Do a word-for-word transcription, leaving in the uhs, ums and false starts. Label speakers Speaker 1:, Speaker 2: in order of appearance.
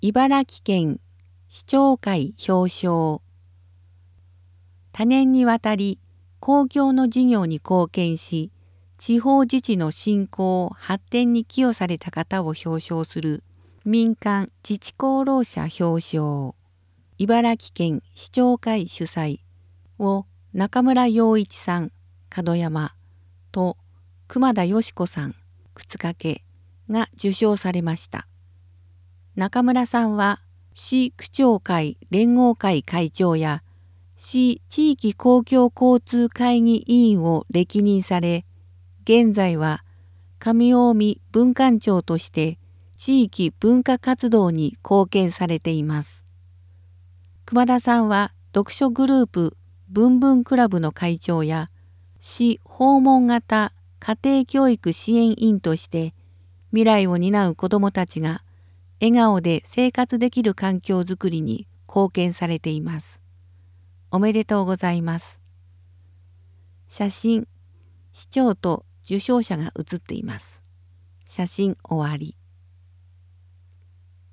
Speaker 1: 茨城県市長会表彰。多年にわたり公共の事業に貢献し、地方自治の振興・発展に寄与された方を表彰する民間自治功労者表彰。茨城県市長会主催を中村洋一さん、門山と熊田よし子さん、靴掛が受賞されました。中村さんは市区長会連合会会長や市地域公共交通会議委員を歴任され、現在は上近江文館長として地域文化活動に貢献されています。熊田さんは読書グループ文文クラブの会長や市訪問型家庭教育支援員として未来を担う子どもたちが笑顔で生活できる環境づくりに貢献されています。おめでとうございます。写真、市長と受賞者が写っています。写真終わり。